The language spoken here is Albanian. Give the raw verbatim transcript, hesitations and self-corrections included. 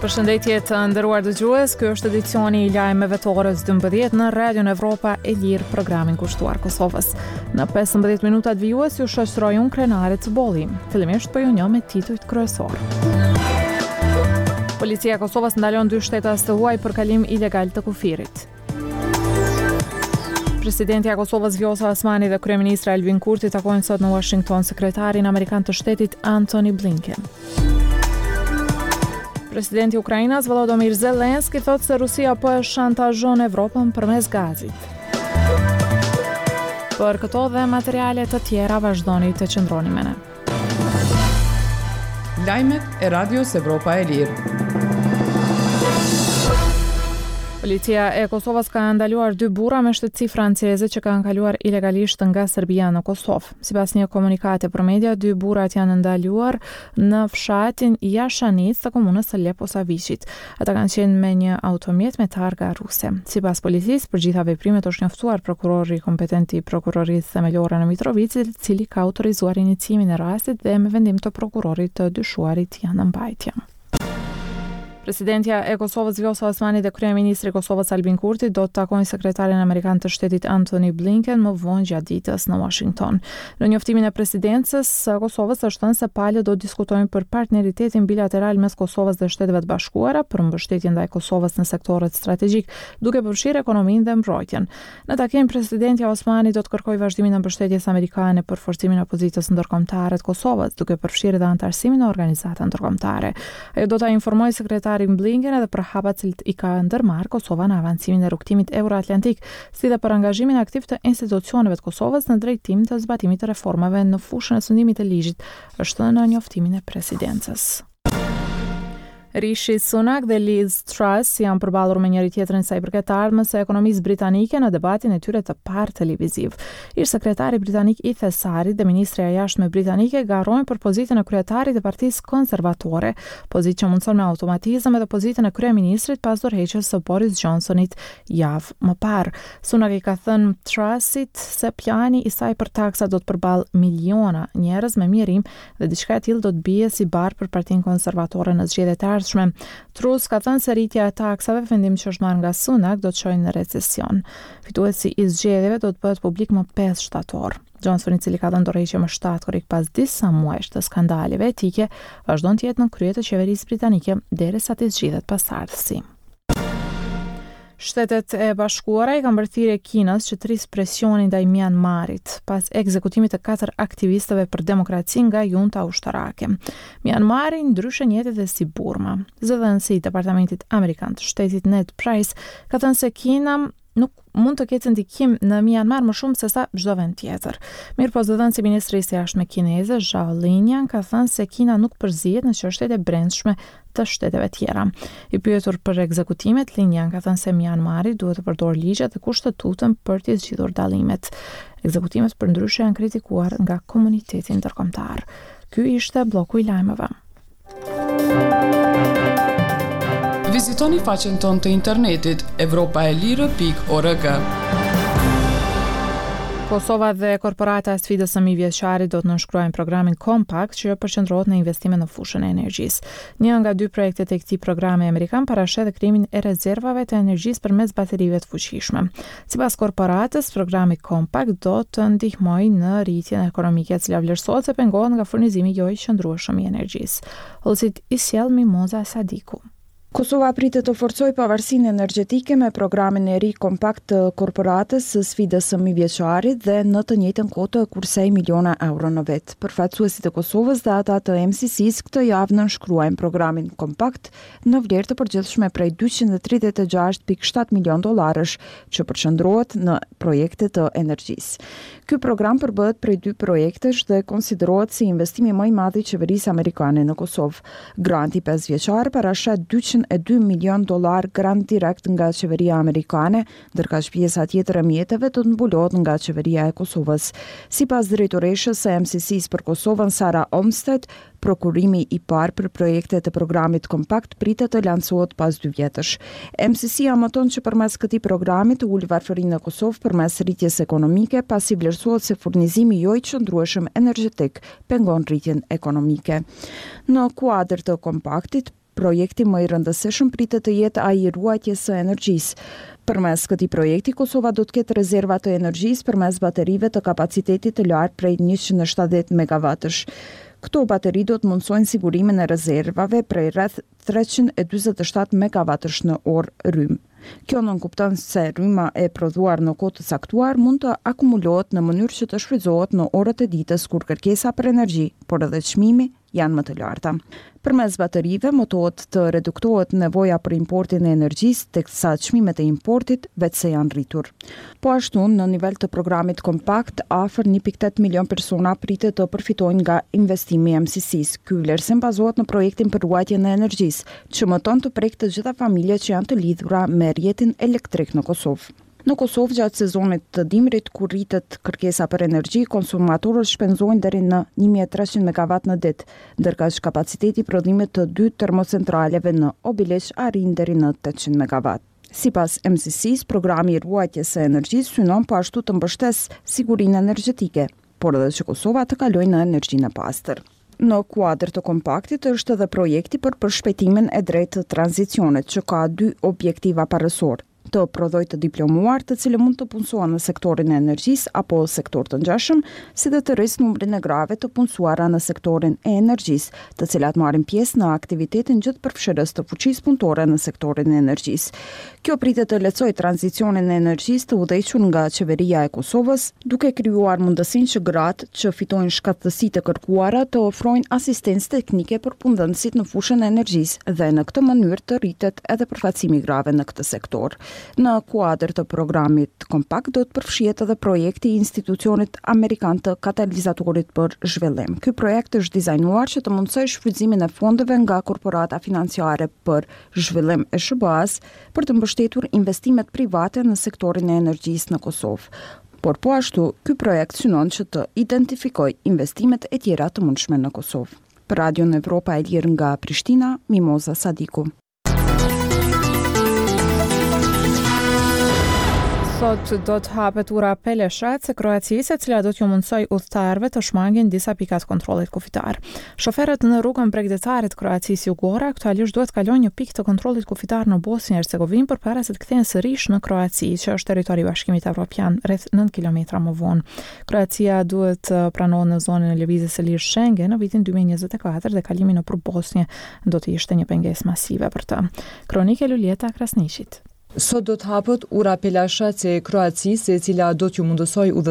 Përshëndetje të nderuar dëgjues, ky është edicioni i lajmeve të orës dymbëdhjetë në Radion Evropa e Lirë, programin kushtuar Kosovës. Në pesëmbëdhjetë minuta të vijues ju shoqëroj unë krenare të bolli. Fillimisht po ju njoh me titujt kryesor. Policia e Kosovës ndalon dy shtetas të huaj për kalim ilegal të kufirit. Presidenti i Kosovës Vjosa Osmani dhe kryeministri Albin Kurti takojnë sot në Washington sekretarin amerikan të shtetit Antony Blinken. Presidenti i Ukrainës Volodymyr Zelensky thotë se Rusia po e shantazhon Evropën përmes gazit. Për këto dhe materiale të tjera vazhdoni të qëndroni me ne. Lajmet e Radios Evropa e Lirë. Policia e Kosovës ka ndaluar dy burra me shtetësi franceze që kanë kaluar ilegalisht nga Serbia në Kosovë. Sipas një komunikati për media, dy burrat janë ndaluar në fshatin Jashanic të komunës së Leposaviçit. Ata kanë qenë me një automjet me targa ruse. Sipas policisë, për gjitha veprimet është njoftuar prokurori kompetent i prokurorisë themelore në Mitrovici, i cili ka autorizuar iniciimin e rastit dhe me vendim të prokurorit të dyshuarit janë në mbajtje. Presidentja e Kosovës Vjosa Osmani dhe kryeministri i Kosovës Albin Kurti do të takojnë sekretarin amerikan të shtetit Antony Blinken më vonë gjatë ditës në Washington. Në njoftimin e presidencës së Kosovës është thënë se palët do të diskutojnë për partneritetin bilateral mes Kosovës dhe Shteteve të Bashkuara për mbështetjen ndaj Kosovës në sektorët strategjik, duke përfshirë ekonominë dhe mbrojtjen. Në takim, presidentja Osmani do të kërkojë vazhdimin e mbështetjes amerikane për forcimin e opozitës ndërkombëtare të Kosovës, duke përfshirë edhe anëtarësimin në organizata ndërkombëtare. Ajo do ta informojë sekretar Blinken edhe për hapat që i ka ndërmarrë Kosova në avancimin e rrugtimit euroatlantik, si dhe për angazhimin aktiv të institucioneve të Kosovës në drejtim të zbatimit të reformave në fushën e sundimit të ligjit, është në njoftimin e presidencës. Rishi Sunak dhe Liz Truss janë përballur me njëri tjetrin sa i përket ardhmës së ekonomisë britanike në debatin e tyre të parë televiziv. Ish sekretari britanik i Thesarit dhe ministri i jashtme britanike garrojnë për pozitën e kryetarit të Partisë Konservatore, pozitë që mundson me automatizëm edhe pozitën e kryeministrit pas dorëheqjes së Boris Johnsonit javë më parë. Sunak i ka thënë Trussit se plani i saj për taksa do të përballë miliona njerëz me mjerim dhe diçka e tillë do të bie si bar për Partinë Konservatore në zgjedhjet e Truss ka thënë se rritja e taksave, vendim që është marrë nga Sunak, do të çojë në recesion. Fituesi i zgjedhjeve do të bëhet publik më pesë shtator. Johnson, i cili ka dhënë dorëheqje më shtatë korrik pas disa muajsh të skandaleve etike, vazhdon të jetë në krye të qeverisë britanike derisa të zgjidhet pasardhësi. Shtetet e Bashkuara i kanë mbërthirë Kinës që të rrisë presionin ndaj Myanmarit pas ekzekutimit të katër aktivistëve për demokraci nga junta ushtarake. Myanmari ndryshe njetet dhe si Burma. Zëdhënësi i Departamentit Amerikan të Shtetit Ned Price ka thënë se Kina nuk mund të ketë ndikim në Myanmar më shumë se sa çdo vend tjetër. Mirë po zëdhënësi i Ministrisë së Jashtme kineze, Zhao Lijian, ka thënë se Kina nuk përzihet në çështjet e brendshme të shteteve tjera. I pyetur për ekzekutimet, Lijian ka thënë se Myanmari duhet të përdorë ligjet dhe kushtetutën për të zgjidhur dallimet. Ekzekutimet përndryshe janë kritikuar nga komuniteti ndërkombëtar. Ky ishte bloku i lajmeve. Vizitoni faqen tonë të internetit evropaelire pikë org. Kosova dhe korporata e sfidës së mijëvjeçarit do të nënshkruajnë programin Compact që përqendrohet në investime në fushën e energjisë. Një nga dy projektet e këtij programi amerikan parashet krijimin e rezervave të energjisë përmes baterive të fuqishme. Sipas korporatës, programi Compact do të ndihmojë në rritjen ekonomike e cila vlerësohet se pengohet nga furnizimi jo i qëndrueshëm i energjisë. Hollësit i sjell Mimoza Sadiku. Kosova pritet të forcojë pavarësinë energjetike me programin e ri kompakt të korporatës së sfidës së mijëvjeçarit dhe në të njëjtën kohë të kursej miliona euro në vit. Përfaqësuesit e Kosovës dhe ata të M C C-s këtë javë nënshkruajnë programin kompakt në vlerë të përgjithshme prej dyqind e tridhjetë e gjashtë pikë shtatë milion dollarësh që përqendrohet në projekte të energjisë. Ky program përbëhet prej dy projektesh dhe konsiderohet si investimi më i madh i qeverisë amerikane në Kosovë. Granti pesëvjeçar parashet dyqind e dy milion dollar grant direkt nga qeveria amerikane, ndërka që pjesa tjetër e mjeteve do të mbulohet nga qeveria e Kosovës. Sipas drejtoreshës së M C C-s për Kosovën, Sara Olmsted, prokurimi i parë për projektet e programit kompakt pritet të lancohet pas dy vjetësh. M C C amaton që përmes këtij programi të ulë varfërinë në Kosovë përmes rritjes ekonomike, pasi vlerësohet se furnizimi jo i qëndrueshëm energjetik pengon rritjen ekonomike. Në kuadër të kompaktit, projekti më i rëndësishëm pritet të jetë ai i ruajtjes së energjisë. Përmes këtij projekti, Kosova do të ketë rezerva të energjisë përmes baterive të kapacitetit të lartë prej njëqind e shtatëdhjetë megawatësh. Këto bateri do të mundsojnë sigurimin e rezervave prej rreth treqind e dyzet e shtatë megawatësh në orë rrymë. Kjo nënkupton se rryma e prodhuar në kohë të caktuar mund të akumulohet në mënyrë që të shfrytëzohet në orët e ditës kur kërkesa për energji, por edhe çmimi janë më të larta. Përmes baterive motohet të reduktohet nevoja për importin e energjisë, teksa çmimet e importit vetëse janë rritur. Po ashtu, në nivel të programit kompakt, afër një pikë tetë milion persona pritet të përfitojnë nga investimi i M C C-s. Ky vlerësim bazohet në projektin për ruajtjen e energjisë, që mëton të prekë të gjitha familjet që janë të lidhura me rrjetin elektrik në Kosovë. Në Kosovë, gjatë sezonit të dimrit, kur rritet kërkesa për energji, konsumatorët shpenzojnë deri në një mijë e treqind megawatt në ditë, ndërkaq kapaciteti i prodhimit të dy termocentraleve në Obiliq arrin deri në tetëqind megawatt. Sipas M C C-s, programi i ruajtjes së energjisë synon po ashtu të mbështesë sigurinë energjetike, por edhe që Kosova të kalojë në energjinë e pastër. Në kuadër të kompaktit është edhe projekti për përshpejtimin e drejtë të tranzicionit, që ka dy objektiva parësor: të prodhojë të diplomuar, të cilë mund të punësohen në sektorin e energjisë apo sektor të ngjashëm, si dhe të rrisë numrin e grave të punësuara në sektorin e energjisë, të cilat marrin pjesë në aktivitetin gjithë përfshirës të fuqisë punëtore në sektorin e energjisë. Kjo pritet të lehtësojë tranzicionin e energjisë të udhëhequr nga qeveria e Kosovës, duke krijuar mundësinë që gratë që fitojnë shkatësitë të kërkuara të ofrojnë asistencë teknike për punëdhënësit në fushën e energjisë dhe në këtë mënyrë të rritet edhe përfaqësimi grave në këtë sektor. Në kuadër të programit kompakt do të përfshihet edhe projekti i institucionit amerikan të katalizatorit për zhvillim. Ky projekt është dizajnuar që të mundsojë shfrytëzimin e fondeve nga korporata financiare për zhvillim e S B A-s për të mbështetur investimet private në sektorin e energjisë në Kosovë. Por po ashtu, ky projekt synon që të identifikojë investimet e tjera të mundshme në Kosovë. Për Radio Evropa e Lirë nga Prishtina, Mimoza Sadiku. Sot do të hapet ura Peleshat se Kroacisë, e cila do t'ju mundsoj udhëtarëve të shmangin disa pikat kontrollit kufitar. Shoferët në rrugën bregdetare të Kroacisë jugore aktualisht duhet kalojnë një pikë të kontrollit kufitar në Bosnjë e Hercegovinë përpara se të kthehen sërish në Kroaci, që është territori i Bashkimit Evropian, rreth nëntë kilometra më vonë. Kroacia duhet të pranohet në zonën e lëvizjes së lirë Schengen në vitin dy mijë e njëzet e katër dhe kalimi nëpër Bosnjë do të ishte një pengesë masive për të. Kronike Lulieta Krasniqit. Sot do të hapet ura Pelashat e Kroacisë, e cila do t'ju mundësoj